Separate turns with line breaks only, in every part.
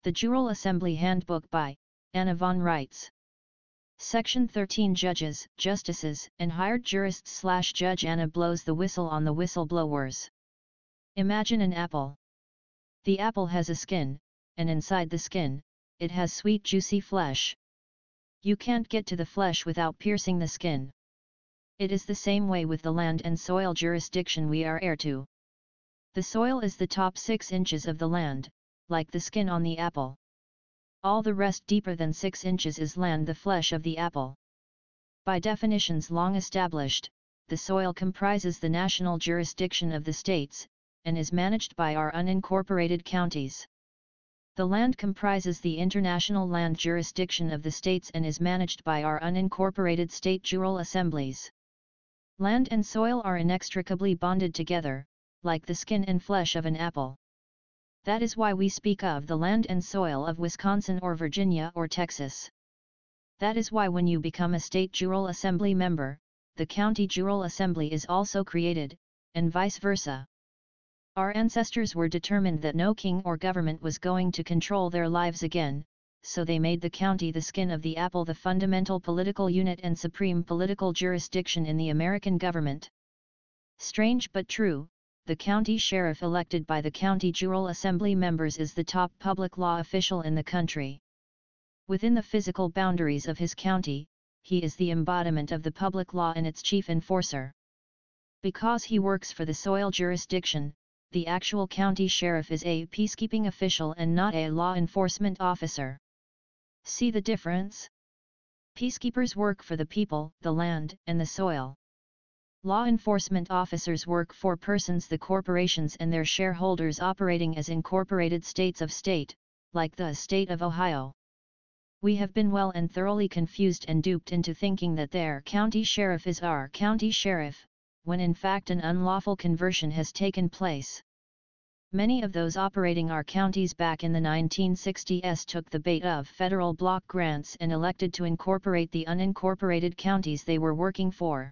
The Jural Assembly Handbook by Anna von Reitz. Section 13 Judges, Justices, and Hired Jurists / Judge Anna blows the whistle on the whistleblowers. Imagine an apple. The apple has a skin, and inside the skin, it has sweet juicy flesh. You can't get to the flesh without piercing the skin. It is the same way with the land and soil jurisdiction we are heir to. The soil is the top 6 inches of the land, like the skin on the apple. All the rest deeper than 6 inches is land, the flesh of the apple. By definitions long established, the soil comprises the national jurisdiction of the states, and is managed by our unincorporated counties. The land comprises the international land jurisdiction of the states and is managed by our unincorporated state jural assemblies. Land and soil are inextricably bonded together, like the skin and flesh of an apple. That is why we speak of the land and soil of Wisconsin or Virginia or Texas. That is why when you become a state jural assembly member, the county jural assembly is also created, and vice versa. Our ancestors were determined that no king or government was going to control their lives again, so they made the county the skin of the apple, the fundamental political unit and supreme political jurisdiction in the American government. Strange but true, the county sheriff elected by the county jural assembly members is the top public law official in the country. Within the physical boundaries of his county, he is the embodiment of the public law and its chief enforcer. Because he works for the soil jurisdiction, the actual county sheriff is a peacekeeping official and not a law enforcement officer. See the difference? Peacekeepers work for the people, the land, and the soil. Law enforcement officers work for persons, the corporations and their shareholders operating as incorporated states of state, like the state of Ohio. We have been well and thoroughly confused and duped into thinking that their county sheriff is our county sheriff, when in fact an unlawful conversion has taken place. Many of those operating our counties back in the 1960s took the bait of federal block grants and elected to incorporate the unincorporated counties they were working for.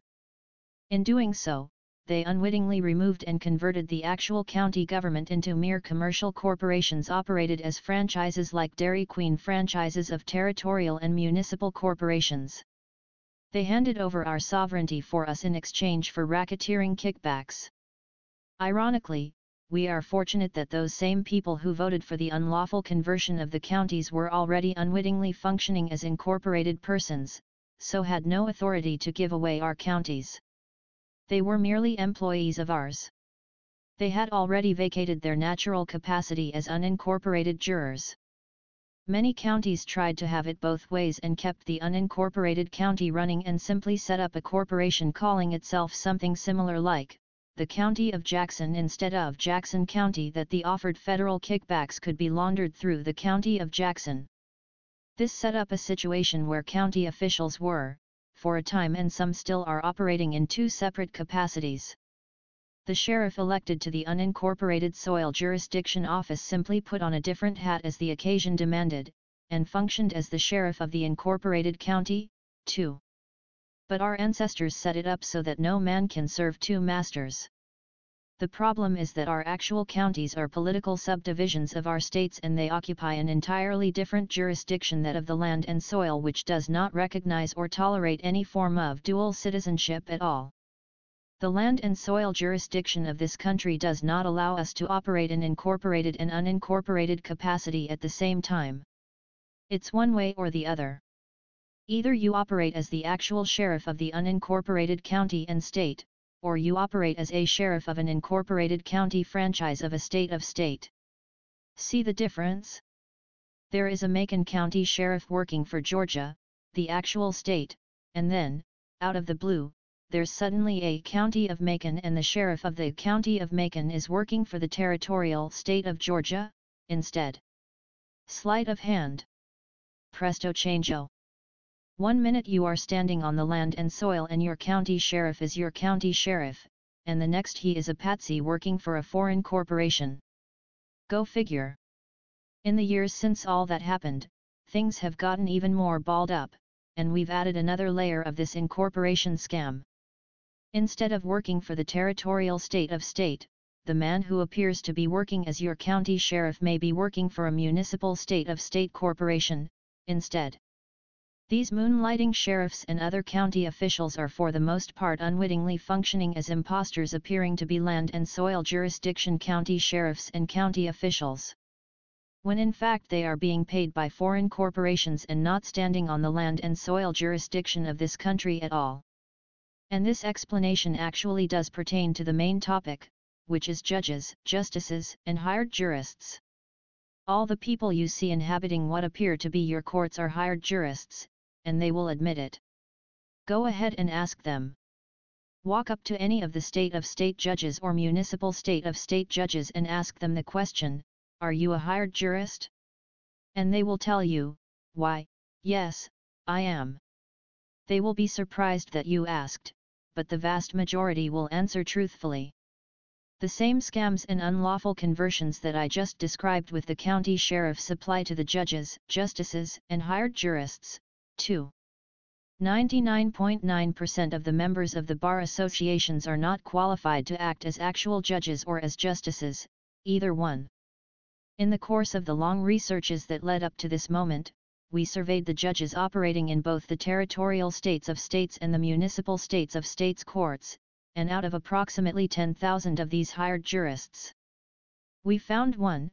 In doing so, they unwittingly removed and converted the actual county government into mere commercial corporations operated as franchises, like Dairy Queen franchises of territorial and municipal corporations. They handed over our sovereignty for us in exchange for racketeering kickbacks. Ironically, we are fortunate that those same people who voted for the unlawful conversion of the counties were already unwittingly functioning as incorporated persons, so had no authority to give away our counties. They were merely employees of ours. They had already vacated their natural capacity as unincorporated jurors. Many counties tried to have it both ways and kept the unincorporated county running and simply set up a corporation calling itself something similar like the County of Jackson instead of Jackson County, that the offered federal kickbacks could be laundered through the County of Jackson. This set up a situation where county officials were, for a time and some still are, operating in 2 separate capacities. The sheriff elected to the unincorporated soil jurisdiction office simply put on a different hat as the occasion demanded, and functioned as the sheriff of the incorporated county, too. But our ancestors set it up so that no man can serve 2 masters. The problem is that our actual counties are political subdivisions of our states, and they occupy an entirely different jurisdiction, that of the land and soil, which does not recognize or tolerate any form of dual citizenship at all. The land and soil jurisdiction of this country does not allow us to operate in incorporated and unincorporated capacity at the same time. It's one way or the other. Either you operate as the actual sheriff of the unincorporated county and state, or you operate as a sheriff of an incorporated county franchise of a state of state. See the difference? There is a Macon County sheriff working for Georgia, the actual state, and then, out of the blue, there's suddenly a county of Macon, and the sheriff of the county of Macon is working for the territorial state of Georgia, instead. Sleight of hand. Presto changeo. 1 minute you are standing on the land and soil and your county sheriff is your county sheriff, and the next he is a patsy working for a foreign corporation. Go figure. In the years since all that happened, things have gotten even more balled up, and we've added another layer of this incorporation scam. Instead of working for the territorial state of state, the man who appears to be working as your county sheriff may be working for a municipal state corporation, instead. These moonlighting sheriffs and other county officials are for the most part unwittingly functioning as imposters, appearing to be land and soil jurisdiction county sheriffs and county officials, when in fact they are being paid by foreign corporations and not standing on the land and soil jurisdiction of this country at all. And this explanation actually does pertain to the main topic, which is judges, justices, and hired jurists. All the people you see inhabiting what appear to be your courts are hired jurists, and they will admit it. Go ahead and ask them. Walk up to any of the state judges or municipal state judges and ask them the question, "Are you a hired jurist?" And they will tell you, "Why, yes, I am." They will be surprised that you asked, but the vast majority will answer truthfully. The same scams and unlawful conversions that I just described with the county sheriffs apply to the judges, justices, and hired jurists, too. 99.9% of the members of the bar associations are not qualified to act as actual judges or as justices, either one. In the course of the long researches that led up to this moment, we surveyed the judges operating in both the territorial states of states and the municipal states of states courts, and out of approximately 10,000 of these hired jurists, we found one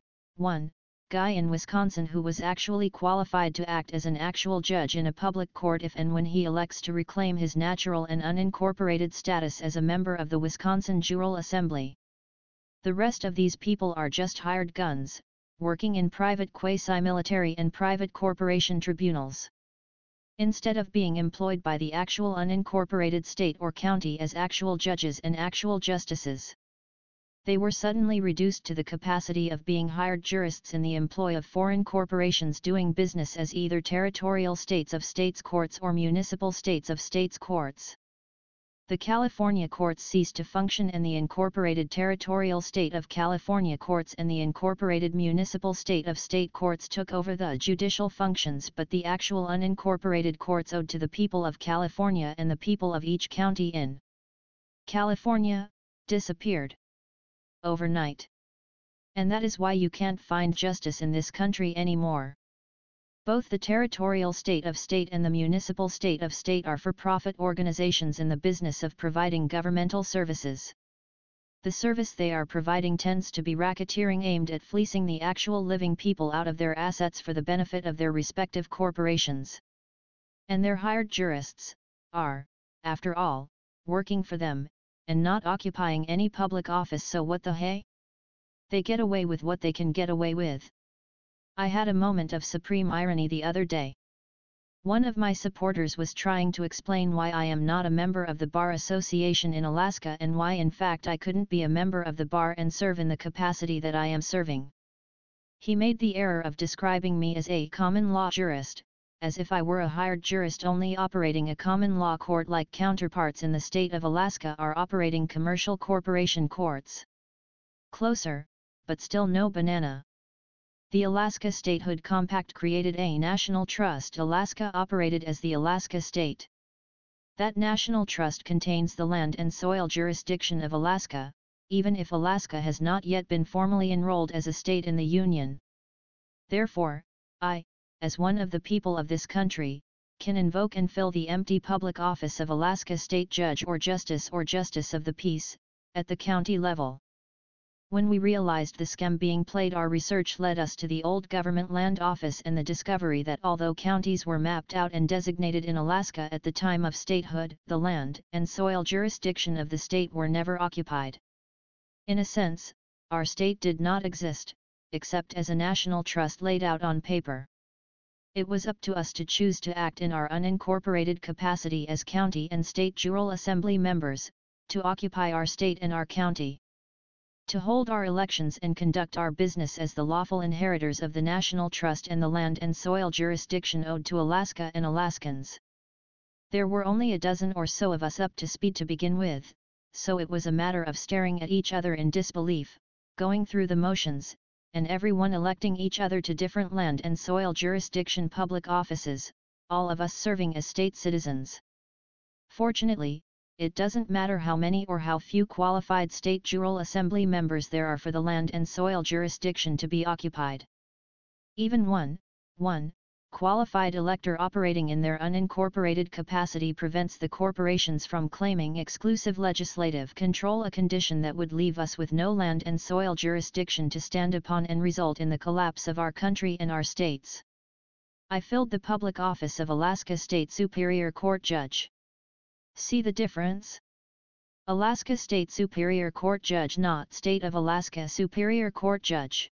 guy in Wisconsin who was actually qualified to act as an actual judge in a public court if and when he elects to reclaim his natural and unincorporated status as a member of the Wisconsin General Assembly. The rest of these people are just hired guns, working in private quasi-military and private corporation tribunals. Instead of being employed by the actual unincorporated state or county as actual judges and actual justices, they were suddenly reduced to the capacity of being hired jurists in the employ of foreign corporations doing business as either territorial states of states courts or municipal states of states courts. The California courts ceased to function and the incorporated territorial state of California courts and the incorporated municipal state of state courts took over the judicial functions, but the actual unincorporated courts owed to the people of California and the people of each county in California disappeared overnight. And that is why you can't find justice in this country anymore. Both the territorial state of state and the municipal state of state are for-profit organizations in the business of providing governmental services. The service they are providing tends to be racketeering aimed at fleecing the actual living people out of their assets for the benefit of their respective corporations. And their hired jurists are, after all, working for them, and not occupying any public office, so what the hey? They get away with what they can get away with. I had a moment of supreme irony the other day. One of my supporters was trying to explain why I am not a member of the Bar Association in Alaska and why in fact I couldn't be a member of the bar and serve in the capacity that I am serving. He made the error of describing me as a common law jurist, as if I were a hired jurist only operating a common law court like counterparts in the state of Alaska are operating commercial corporation courts. Closer, but still no banana. The Alaska Statehood Compact created a national trust Alaska operated as the Alaska State. That national trust contains the land and soil jurisdiction of Alaska, even if Alaska has not yet been formally enrolled as a state in the Union. Therefore, I, as one of the people of this country, can invoke and fill the empty public office of Alaska State Judge or Justice of the Peace, at the county level. When we realized the scam being played, our research led us to the old government land office and the discovery that although counties were mapped out and designated in Alaska at the time of statehood, the land and soil jurisdiction of the state were never occupied. In a sense, our state did not exist, except as a national trust laid out on paper. It was up to us to choose to act in our unincorporated capacity as county and state General Assembly members, to occupy our state and our county, to hold our elections and conduct our business as the lawful inheritors of the national trust and the land and soil jurisdiction owed to Alaska and Alaskans. There were only a dozen or so of us up to speed to begin with, so it was a matter of staring at each other in disbelief, going through the motions, and everyone electing each other to different land and soil jurisdiction public offices, all of us serving as state citizens. Fortunately, it doesn't matter how many or how few qualified state General Assembly members there are for the land and soil jurisdiction to be occupied. Even one qualified elector operating in their unincorporated capacity prevents the corporations from claiming exclusive legislative control, a condition that would leave us with no land and soil jurisdiction to stand upon and result in the collapse of our country and our states. I filled the public office of Alaska State Superior Court Judge. See the difference? Alaska State Superior Court Judge, not State of Alaska Superior Court Judge.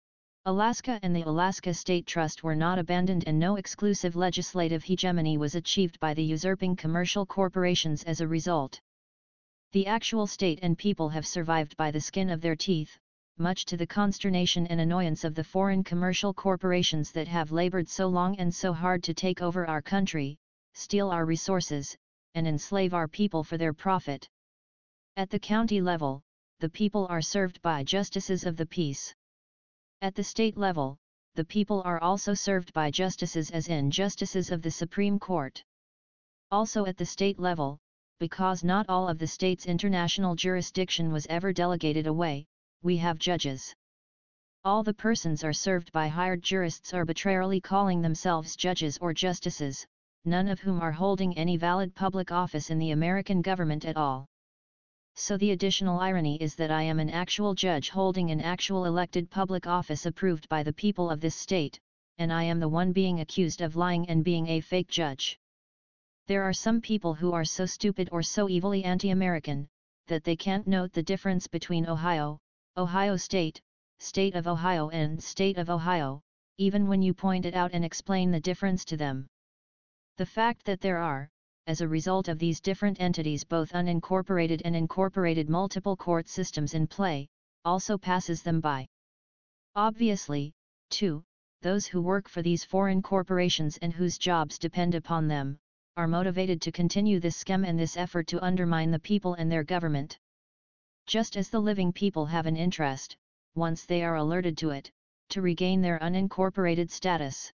Alaska and the Alaska State Trust were not abandoned, and no exclusive legislative hegemony was achieved by the usurping commercial corporations as a result. The actual state and people have survived by the skin of their teeth, much to the consternation and annoyance of the foreign commercial corporations that have labored so long and so hard to take over our country, steal our resources, and enslave our people for their profit. At the county level, the people are served by justices of the peace. At the state level, the people are also served by justices, as in justices of the Supreme Court. Also at the state level, because not all of the state's international jurisdiction was ever delegated away, we have judges. All the persons are served by hired jurists arbitrarily calling themselves judges or justices, none of whom are holding any valid public office in the American government at all. So the additional irony is that I am an actual judge holding an actual elected public office approved by the people of this state, and I am the one being accused of lying and being a fake judge. There are some people who are so stupid or so evilly anti-American, that they can't note the difference between Ohio, Ohio State, State of Ohio and State of Ohio, even when you point it out and explain the difference to them. The fact that there are, as a result of these different entities, both unincorporated and incorporated multiple court systems in play, also passes them by. Obviously, too, those who work for these foreign corporations and whose jobs depend upon them, are motivated to continue this scam and this effort to undermine the people and their government. Just as the living people have an interest, once they are alerted to it, to regain their unincorporated status.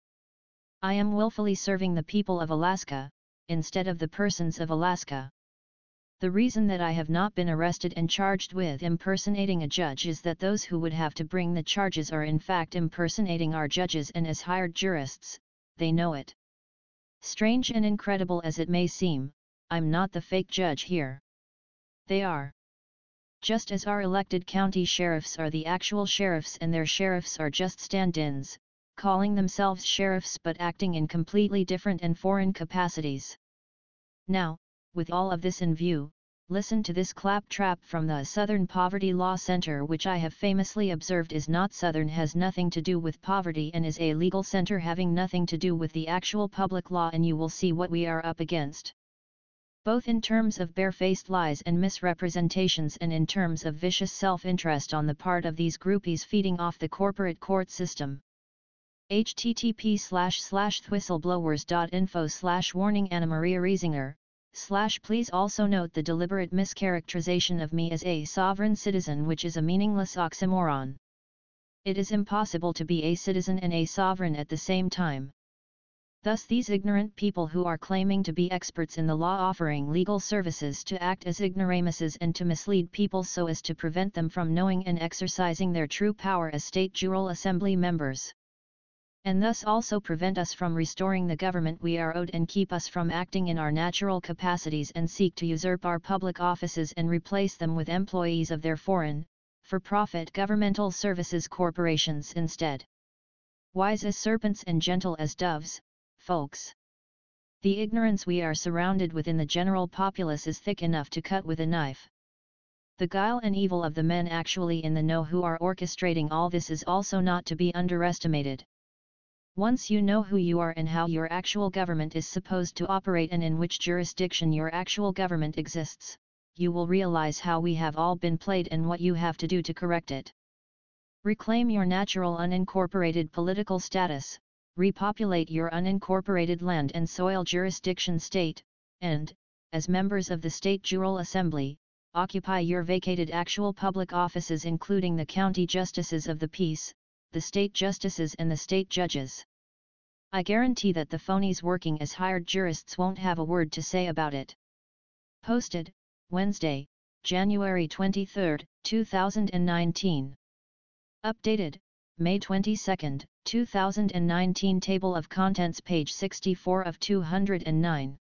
I am willfully serving the people of Alaska, instead of the persons of Alaska. The reason that I have not been arrested and charged with impersonating a judge is that those who would have to bring the charges are in fact impersonating our judges, and as hired jurists, they know it. Strange and incredible as it may seem, I'm not the fake judge here. They are. Just as our elected county sheriffs are the actual sheriffs and their sheriffs are just stand-ins, calling themselves sheriffs but acting in completely different and foreign capacities. Now, with all of this in view, listen to this claptrap from the Southern Poverty Law Center, which I have famously observed is not Southern, has nothing to do with poverty, and is a legal center having nothing to do with the actual public law, and you will see what we are up against. Both in terms of barefaced lies and misrepresentations and in terms of vicious self-interest on the part of these groupies feeding off the corporate court system. http://whistleblowers.info/warning Anna Maria Riesinger, please also note the deliberate mischaracterization of me as a sovereign citizen, which is a meaningless oxymoron. It is impossible to be a citizen and a sovereign at the same time. Thus these ignorant people who are claiming to be experts in the law, offering legal services to act as ignoramuses and to mislead people so as to prevent them from knowing and exercising their true power as state General Assembly members. And thus also prevent us from restoring the government we are owed and keep us from acting in our natural capacities and seek to usurp our public offices and replace them with employees of their foreign, for-profit governmental services corporations instead. Wise as serpents and gentle as doves, folks. The ignorance we are surrounded with in the general populace is thick enough to cut with a knife. The guile and evil of the men actually in the know who are orchestrating all this is also not to be underestimated. Once you know who you are and how your actual government is supposed to operate and in which jurisdiction your actual government exists, you will realize how we have all been played and what you have to do to correct it. Reclaim your natural unincorporated political status, repopulate your unincorporated land and soil jurisdiction state, and, as members of the State General Assembly, occupy your vacated actual public offices, including the county justices of the peace, the state justices and the state judges. I guarantee that the phonies working as hired jurists won't have a word to say about it. Posted, Wednesday, January 23, 2019. Updated, May 22, 2019. Table of Contents page 64 of 209.